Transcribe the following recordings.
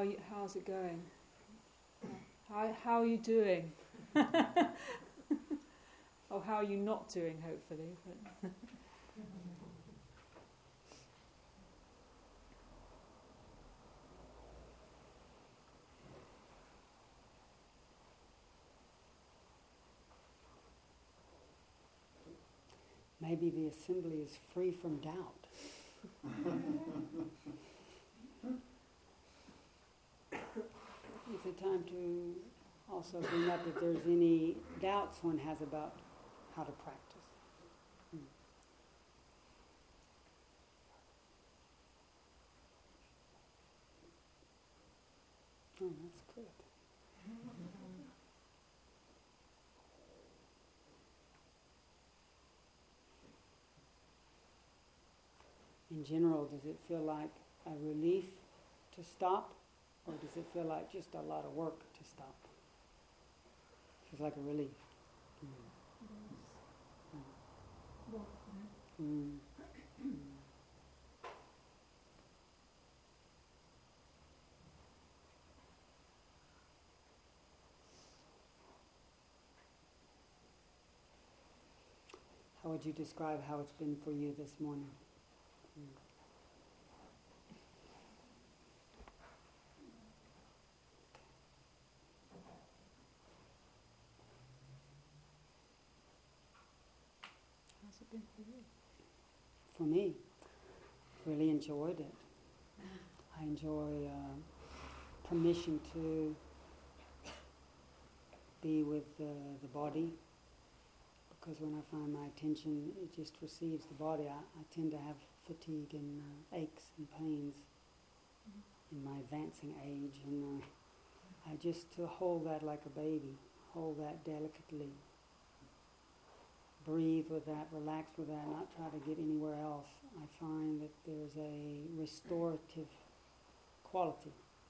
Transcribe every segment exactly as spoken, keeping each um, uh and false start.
you, how's it going? How how are you doing? Or how are you not doing, hopefully. But maybe the assembly is free from doubt. It's a time to also bring up if there's any doubts one has about how to practice. Mm. Oh, that's good. In general, does it feel like a relief to stop, or does it feel like just a lot of work to stop? Feels like a relief. Mm. Mm. Mm. How would you describe how it's been for you this morning? Mm. how's it been for you? For me, really enjoyed it. I enjoy uh, permission to be with uh, the body, because when I find my attention, it just receives the body. I, I tend to have fatigue and uh, aches and pains mm-hmm. in my advancing age, and uh, I just to hold that like a baby, hold that delicately, breathe with that, relax with that, not try to get anywhere else. I find that there's a restorative quality,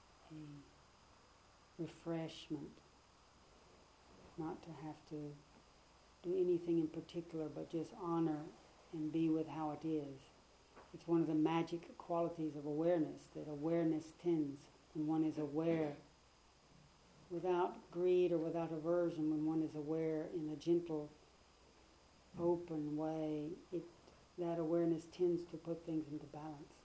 a refreshment, not to have to do anything in particular, but just honor and be with how it is. It's one of the magic qualities of awareness, that awareness tends, when one is aware, without greed or without aversion, when one is aware in a gentle, open way, it, that awareness tends to put things into balance.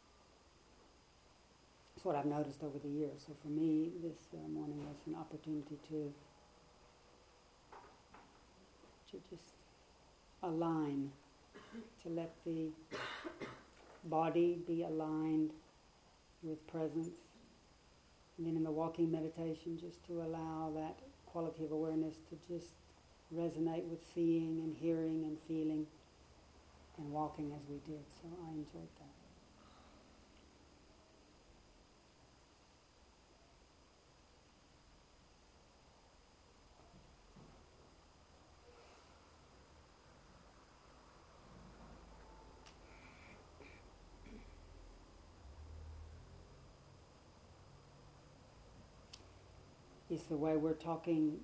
That's what I've noticed over the years. So for me, this uh, morning was an opportunity to to just align, to let the body be aligned with presence. And then in the walking meditation, just to allow that quality of awareness to just resonate with seeing and hearing and feeling and walking as we did. So I enjoyed that. Is the way we're talking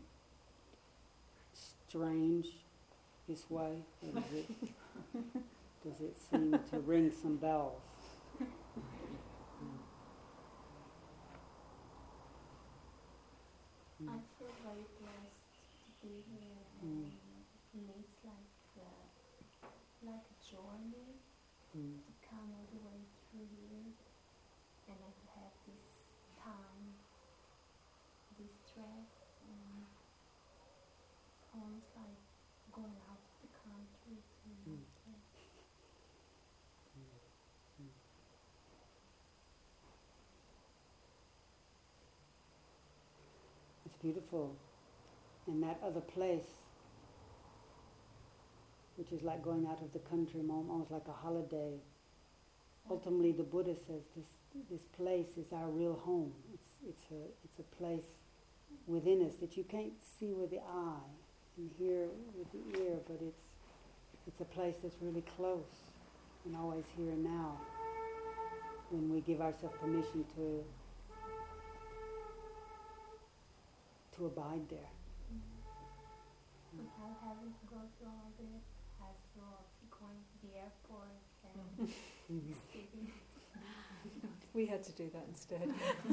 strange this way? Or does it, does it seem to ring some bells? Mm. I feel very blessed to be here, and mm. for me it's like uh, like a journey mm. to come all the way through here, and I have this time, this stress, and it's almost like going out of the country to mm. place. Mm. It's beautiful. And that other place, which is like going out of the country, almost like a holiday. Ultimately, the Buddha says this this place is our real home. It's it's a it's a place within us that you can't see with the eye and hear with the ear, but it's it's a place that's really close and always here and now. When we give ourselves permission to to abide there. Mm-hmm. Mm. I'm having to go through all this, as well, going to the airport and sitting. We had to do that instead.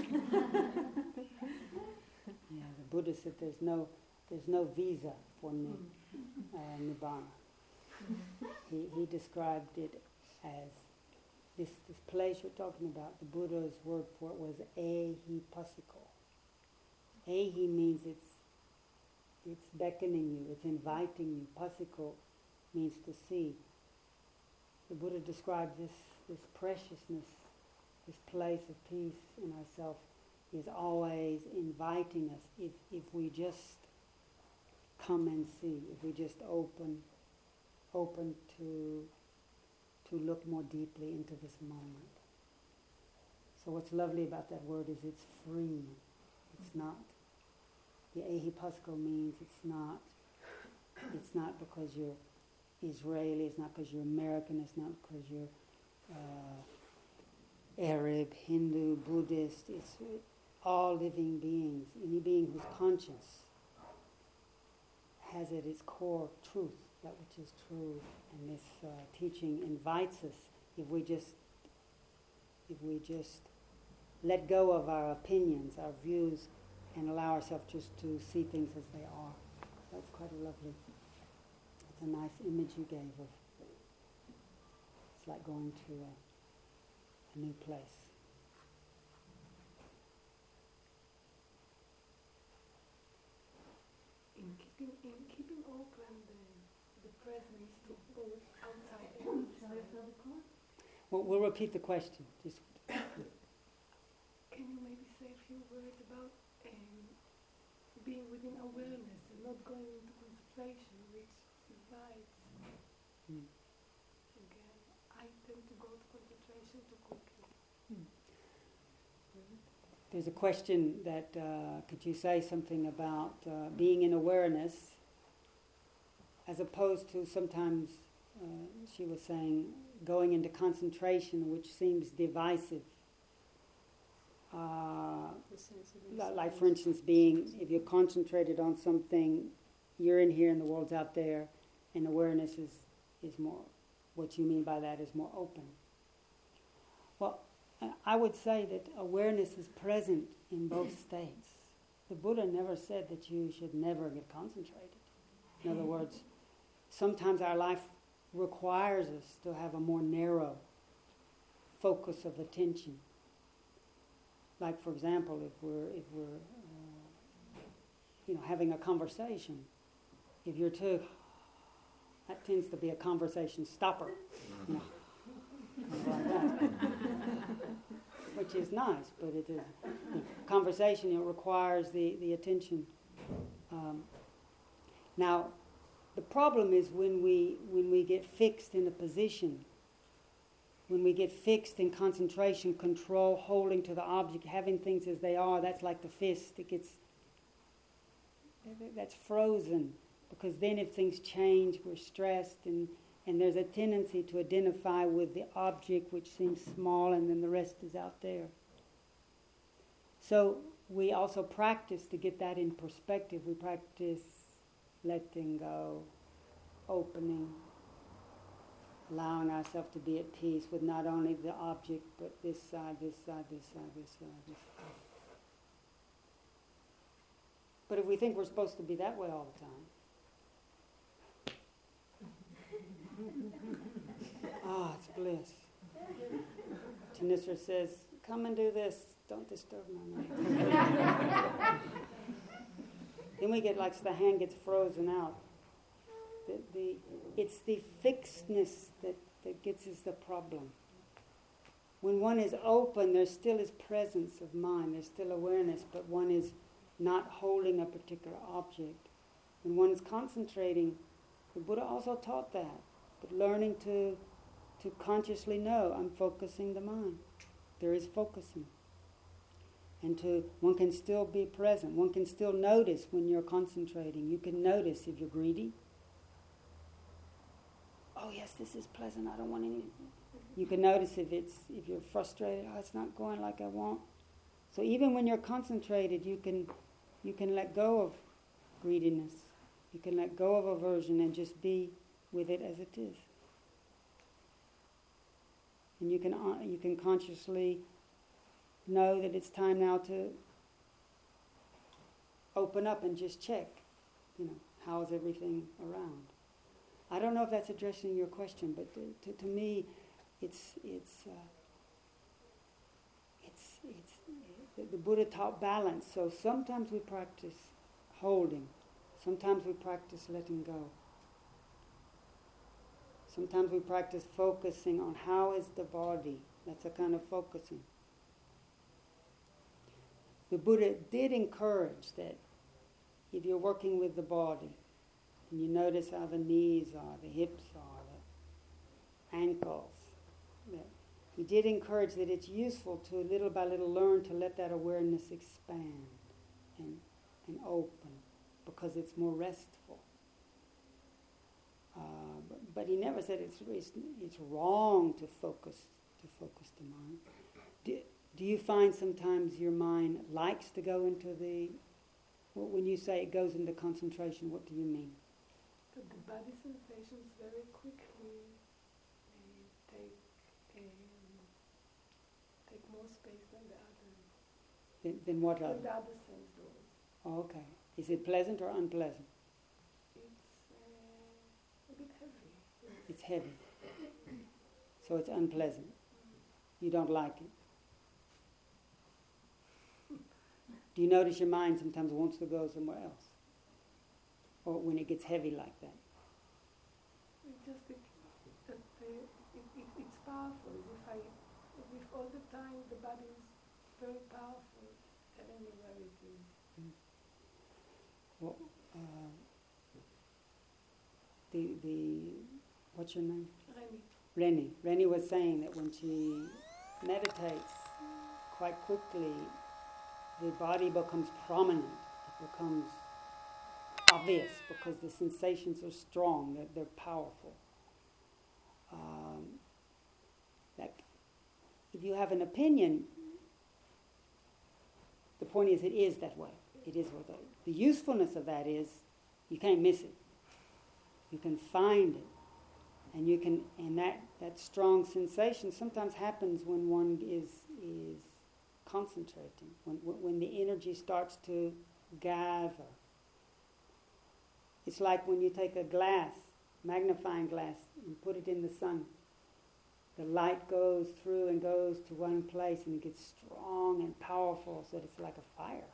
Yeah, the Buddha said there's no there's no visa for ni- uh, nibbana. He he described it as this this place you're talking about. The Buddha's word for it was ehipassiko. Ehi means it's it's beckoning you, it's inviting you. Passiko means to see. The Buddha described this this preciousness, this place of peace in ourselves is always inviting us if if we just come and see, if we just open open to to look more deeply into this moment. So what's lovely about that word is it's free. It's not, the ehipassiko means it's not it's not because you're Israeli, it's not because you're American, it's not because you're uh, Arab, Hindu, Buddhist. It's all living beings. Any being who's conscious has at its core truth, that which is true. And this uh, teaching invites us, if we just if we just let go of our opinions, our views, and allow ourselves just to see things as they are. That's quite a lovely, it's a nice image you gave of, it's like going to a, a new place. In keeping, in keeping open the, the presence to both outside and inside. Well, we'll repeat the question. Just Can you maybe say a few words about um, being within awareness and not going into contemplation, which invites, Hmm. again, I tend to go to concentration too quickly. There's a question that, uh, could you say something about uh, being in awareness as opposed to sometimes, uh, she was saying, going into concentration, which seems divisive. Uh, The sense of li- like, inside. for instance, being, if you're concentrated on something, you're in here and the world's out there, and awareness is, is more, what you mean by that is more open. Well, I- I would say that awareness is present in both states. The Buddha never said that you should never get concentrated. In other words, sometimes our life requires us to have a more narrow focus of attention. Like, for example, if we're if we're uh, you know having a conversation, if you're too, that tends to be a conversation stopper. You know, kind of like that. Which is nice, but it is you know, conversation. It requires the the attention. Um, now, the problem is when we when we get fixed in a position, when we get fixed in concentration, control, holding to the object, having things as they are. That's like the fist. It gets that's frozen, because then if things change, we're stressed, and and there's a tendency to identify with the object which seems small, and then the rest is out there. So we also practice to get that in perspective. We practice letting go, opening, allowing ourselves to be at peace with not only the object, but this side, this side, this side, this side, this side. But if we think we're supposed to be that way all the time, ah, it's bliss. Tanisra says, come and do this, don't disturb my mind. Then we get like the hand gets frozen out. The, the, it's the fixedness that, that gets us the problem. When one is open, there still is presence of mind, there's still awareness, but one is not holding a particular object. When one is concentrating, the Buddha also taught that, but learning to to consciously know, I'm focusing the mind. There is focusing. And to one can still be present. One can still notice when you're concentrating. You can notice if you're greedy. Oh yes, this is pleasant. I don't want any. You can notice if it's if you're frustrated. Oh, it's not going like I want. So even when you're concentrated, you can you can let go of greediness. You can let go of aversion and just be with it as it is. And you can uh, you can consciously know that it's time now to open up and just check, you know, how's everything around. I don't know if that's addressing your question, but to, to, to me, it's it's uh, it's it's the, the Buddha taught balance. So sometimes we practice holding, sometimes we practice letting go. Sometimes we practice focusing on how is the body. That's a kind of focusing. The Buddha did encourage that if you're working with the body, and you notice how the knees are, the hips are, the ankles, that he did encourage that it's useful to little by little learn to let that awareness expand and, and open, because it's more restful. Uh, but, but he never said it's, it's it's wrong to focus to focus the mind. Do, do you find sometimes your mind likes to go into the, well, when you say it goes into concentration, what do you mean? That the body sensations very quickly uh, take um, take more space than the other. Then, then what Than other? the other sense doors. Oh, okay. Is it pleasant or unpleasant? It's uh, a bit heavy. It's heavy. So it's unpleasant. You don't like it. Do you notice your mind sometimes wants to go somewhere else? Or when it gets heavy like that? It just it, that uh, it, it, it's powerful. As if I, as if all the time the body is very powerful, telling me where it is. Well, uh, the the what's your name? Remy. Rennie. Rennie was saying that when she meditates, quite quickly, the body becomes prominent. It becomes obvious because the sensations are strong. They're, they're powerful. Um, that if you have an opinion, the point is, it is that way. It is what that. The usefulness of that is, you can't miss it. You can find it, and you can. And that, that strong sensation sometimes happens when one is is concentrating. When when the energy starts to gather. It's like when you take a glass, magnifying glass, and put it in the sun. The light goes through and goes to one place, and it gets strong and powerful, so that it's like a fire.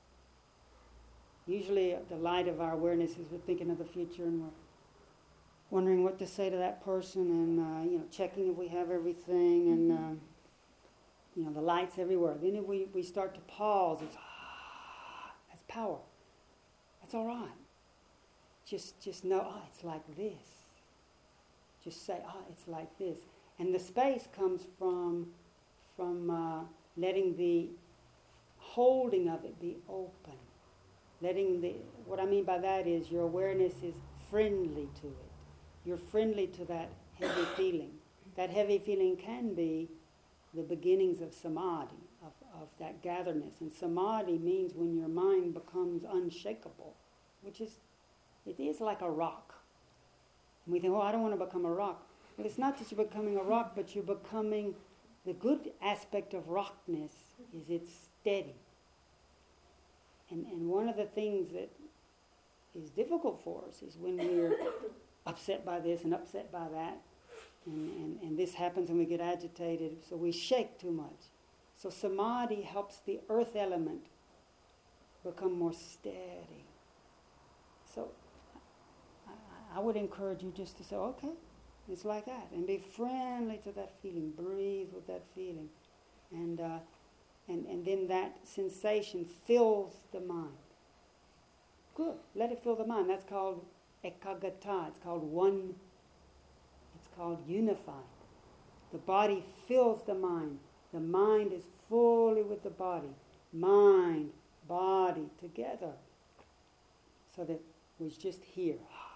Usually the light of our awareness is we're thinking of the future and we're wondering what to say to that person, and uh, you know, checking if we have everything, and uh, you know, the light's everywhere. Then if we, we start to pause, it's ah, that's power. That's all right. Just just know, ah, it's like this. Just say, ah, it's like this. And the space comes from from uh, letting the holding of it be open. Letting the, what I mean by that is your awareness is friendly to it. You're friendly to that heavy feeling. That heavy feeling can be the beginnings of samadhi, of, of that gatherness. And samadhi means when your mind becomes unshakable, which is, it is like a rock. And we think, oh, I don't want to become a rock. But it's not that you're becoming a rock, but you're becoming, the good aspect of rockness is it's steady. And and one of the things that is difficult for us is when we're upset by this and upset by that, and, and, and this happens and we get agitated, so we shake too much. So samadhi helps the earth element become more steady. So I, I would encourage you just to say, okay, it's like that, and be friendly to that feeling. Breathe with that feeling, and uh, and and then that sensation fills the mind. Good. Let it fill the mind. That's called ekagata. It's called one. It's called unified. The body fills the mind. The mind is fully with the body. Mind, body together. So that we're just here.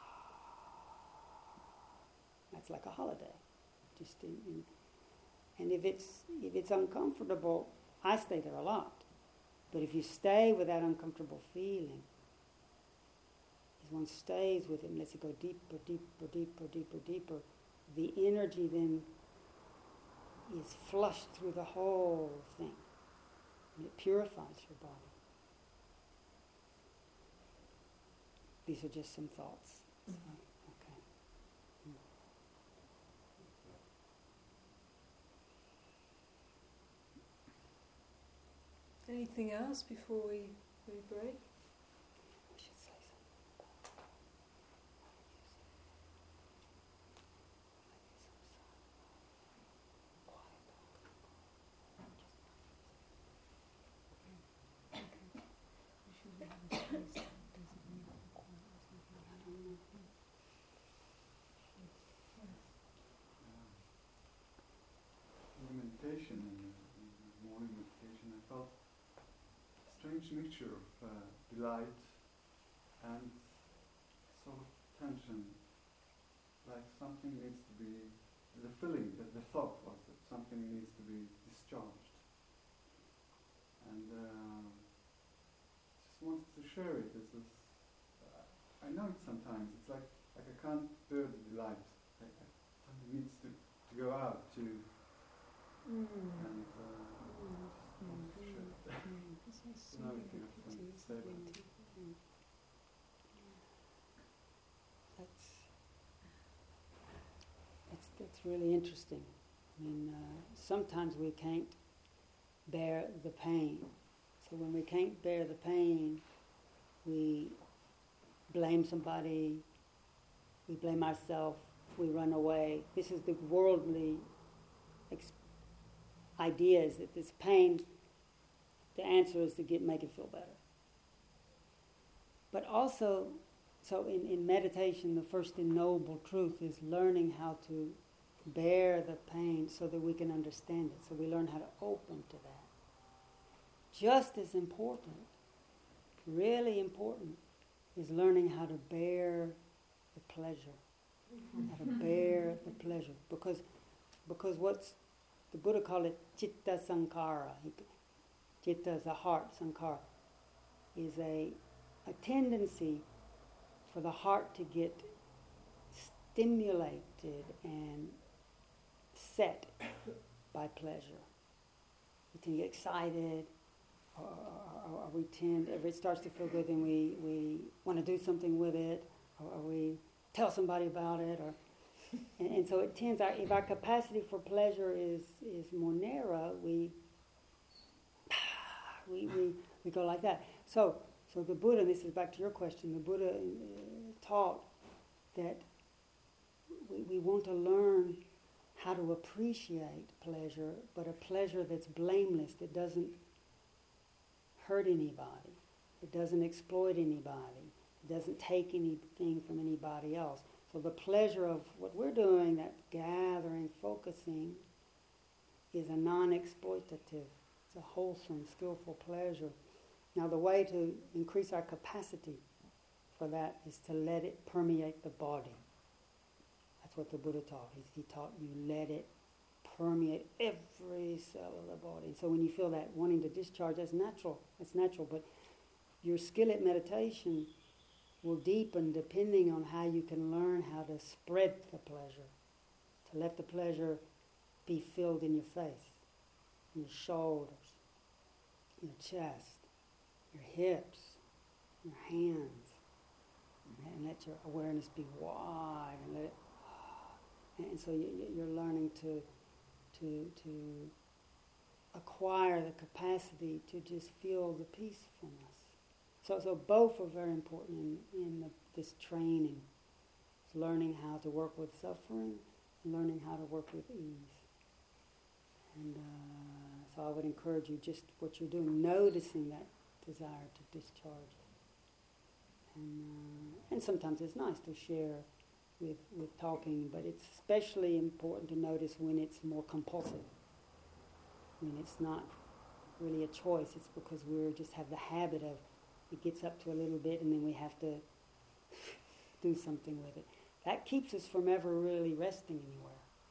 That's like a holiday. Just in, in, and if it's if it's uncomfortable, I stay there a lot. But if you stay with that uncomfortable feeling, as one stays with it and lets it go deeper, deeper, deeper, deeper, deeper, the energy then is flushed through the whole thing. And it purifies your body. These are just some thoughts. So, okay. Anything else before we, we break? I should say something about that. In the meditation, in the, in the morning meditation, I felt a strange mixture of uh, delight and sort of tension, like something needs to be, the feeling, that the thought was that something needs to be discharged. And uh, just wanted to share it. This is, uh, I know it sometimes, it's like, like I can't bear the delight. I, I, something needs to, to go out, to Mm. and uh, just wanted to share it. So now we can have something to say about it. That's, that's, that's really interesting. I mean, uh, sometimes we can't bear the pain. So when we can't bear the pain, we blame somebody, we blame ourselves, we run away. This is the worldly experience. Idea is that this pain, the answer is to get make it feel better. But also, so in, in meditation, the first and noble truth is learning how to bear the pain so that we can understand it. So we learn how to open to that. Just as important, really important, is learning how to bear the pleasure. How to bear the pleasure. Because, because what's the Buddha called it citta sankhara. Citta is a heart, sankhara is a, a tendency for the heart to get stimulated and set by pleasure. We can get excited, or, or, or we tend, if it starts to feel good, then we, we want to do something with it, or, or we tell somebody about it, or And, and so it tends, our, if our capacity for pleasure is, is more narrow, we, we, we, we go like that. So, so the Buddha, and this is back to your question, the Buddha uh, taught that we, we want to learn how to appreciate pleasure, but a pleasure that's blameless, that doesn't hurt anybody, it doesn't exploit anybody, it doesn't take anything from anybody else. So the pleasure of what we're doing, that gathering, focusing, is a non-exploitative, it's a wholesome, skillful pleasure. Now the way to increase our capacity for that is to let it permeate the body. That's what the Buddha taught. He, he taught you let it permeate every cell of the body. And so when you feel that wanting to discharge, that's natural. That's natural. But your skill at meditation will deepen depending on how you can learn how to spread the pleasure, to let the pleasure be filled in your face, in your shoulders, your chest, your hips, your hands, and let your awareness be wide, and let it, and so you, you're learning to to to acquire the capacity to just feel the peacefulness. So, so both are very important in, in the, this training. It's learning how to work with suffering and learning how to work with ease. And uh, so I would encourage you, just what you're doing, noticing that desire to discharge it. And, uh, and sometimes it's nice to share with, with talking, but it's especially important to notice when it's more compulsive. When it's not really a choice, it's because we just have the habit of, it gets up to a little bit and then we have to do something with it. That keeps us from ever really resting anywhere.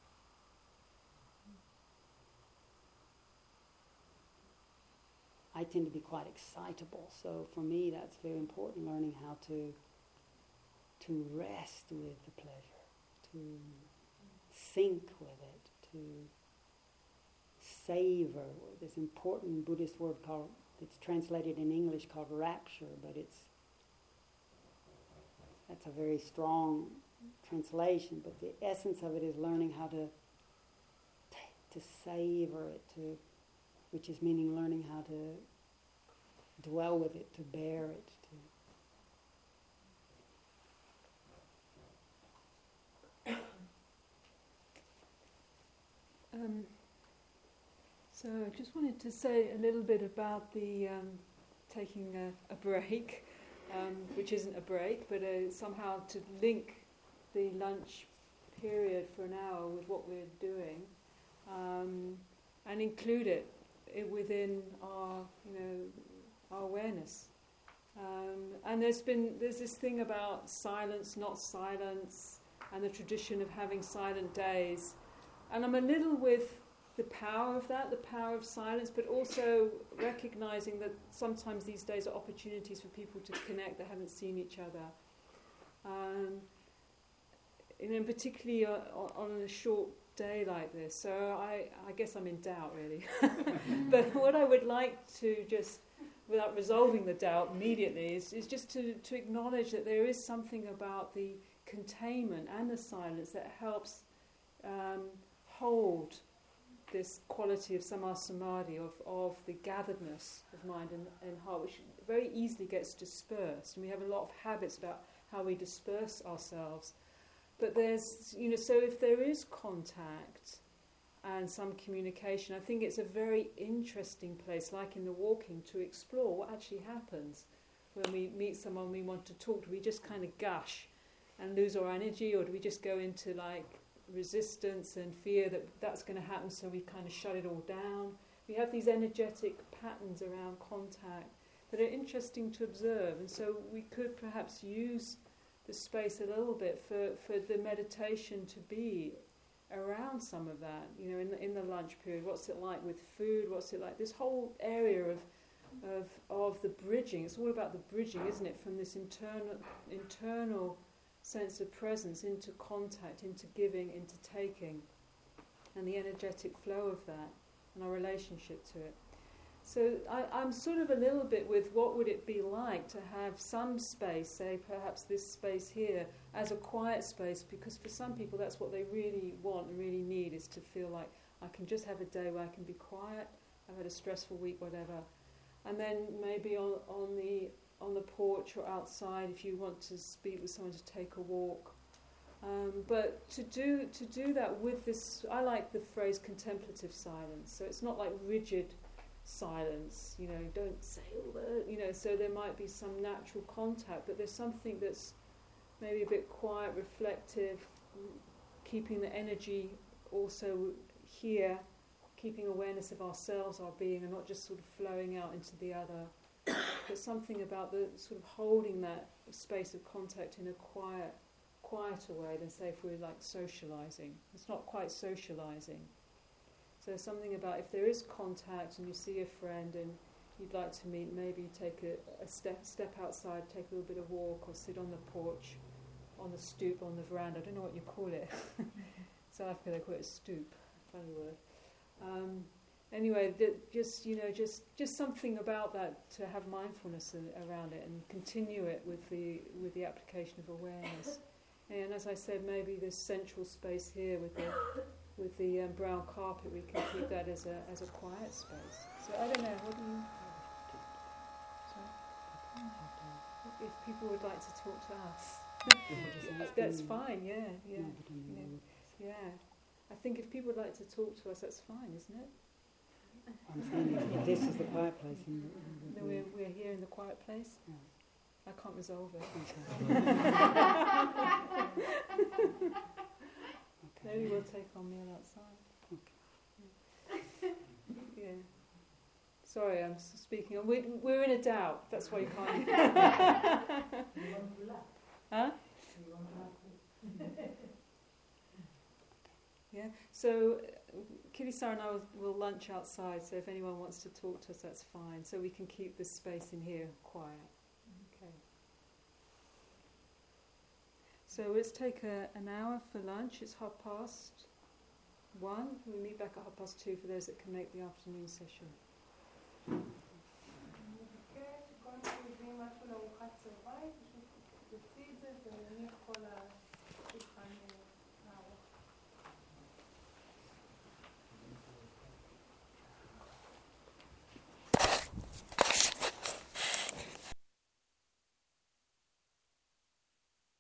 I tend to be quite excitable, so for me that's very important, learning how to to rest with the pleasure, to sync with it, to savor, this important Buddhist word called, it's translated in English called rapture, but it's, that's a very strong translation, but the essence of it is learning how to to savor it, to, which is meaning learning how to dwell with it, to bear it, to Um, so I just wanted to say a little bit about the um, taking a, a break, um, which isn't a break, but uh, somehow to link the lunch period for an hour with what we're doing, um, and include it, it within our, you know, our awareness. Um, and there's been there's this thing about silence, not silence, and the tradition of having silent days. And I'm a little with the power of that, the power of silence, but also recognizing that sometimes these days are opportunities for people to connect that haven't seen each other. Um, and then particularly uh, on a short day like this. So I, I guess I'm in doubt, really. But what I would like to just, without resolving the doubt immediately, is, is just to, to acknowledge that there is something about the containment and the silence that helps um, hold this quality of samma samadhi, of, of the gatheredness of mind and, and heart, which very easily gets dispersed. And we have a lot of habits about how we disperse ourselves. But there's, you know, so if there is contact and some communication, I think it's a very interesting place, like in the walking, to explore what actually happens when we meet someone we want to talk to. Do we just kind of gush and lose our energy, or do we just go into like resistance and fear that that's going to happen, so we kind of shut it all down? We have these energetic patterns around contact that are interesting to observe, and so we could perhaps use the space a little bit for, for the meditation to be around some of that, you know, in the, in the lunch period. What's it like with food? What's it like? This whole area of of of the bridging. It's all about the bridging, isn't it? From this internal internal sense of presence into contact, into giving, into taking, and the energetic flow of that, and our relationship to it. So I, I'm sort of a little bit with what would it be like to have some space, say perhaps this space here, as a quiet space, because for some people that's what they really want and really need, is to feel like I can just have a day where I can be quiet, I've had a stressful week, whatever. And then maybe on, on the on the porch or outside if you want to speak with someone, to take a walk. Um, but to do to do that with this, I like the phrase contemplative silence. So it's not like rigid silence, you know, don't say all that, you know, so there might be some natural contact, but there's something that's maybe a bit quiet, reflective, keeping the energy also here, keeping awareness of ourselves, our being, and not just sort of flowing out into the other. But something about the sort of holding that space of contact in a quiet, quieter way than, say, if we're like socialising. It's not quite socialising. So something about if there is contact and you see a friend and you'd like to meet, maybe take a, a step step outside, take a little bit of walk, or sit on the porch, on the stoop, on the veranda. I don't know what you call it. South Africa they call it a stoop. Funny word. Um, anyway, th- just you know, just just something about that, to have mindfulness a- around it and continue it with the with the application of awareness. And as I said, maybe this central space here with the with the um, brown carpet, we can keep that as a as a quiet space. So I don't know, what do you... Sorry? If people would like to talk to us, that's fine, yeah, yeah, yeah, yeah. I think if people would like to talk to us, that's fine, isn't it? I'm saying if this is the quiet place. In the, in the No, we're, we're here in the quiet place. Yeah. I can't resolve it. Okay. Maybe we'll take our meal outside. Okay. Yeah. Sorry, I'm s- speaking. On. We're, we're in a doubt. That's why you can't. Huh? Yeah. So, uh, Kitty-san and I will, will lunch outside. So if anyone wants to talk to us, that's fine. So we can keep this space in here quiet. Okay. So let's take a, an hour for lunch. It's half past one. We meet back at half past two for those that can make the afternoon session. מבקש שכל מי שמביא משהו לארוחת צהריים, פשוט יוציא את זה ונניח כל ה...